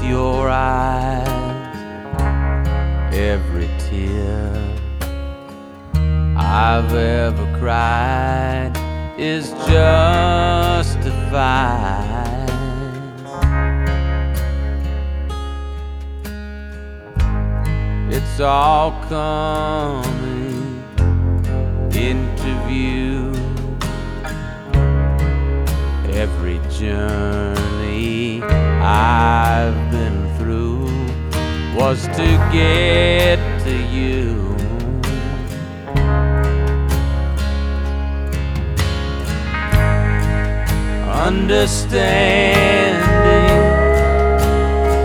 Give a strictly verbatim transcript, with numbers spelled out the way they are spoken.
your eyes. Every tear I've ever cried is justified. It's all coming into view. Every journey I've been through was to get to you. Understand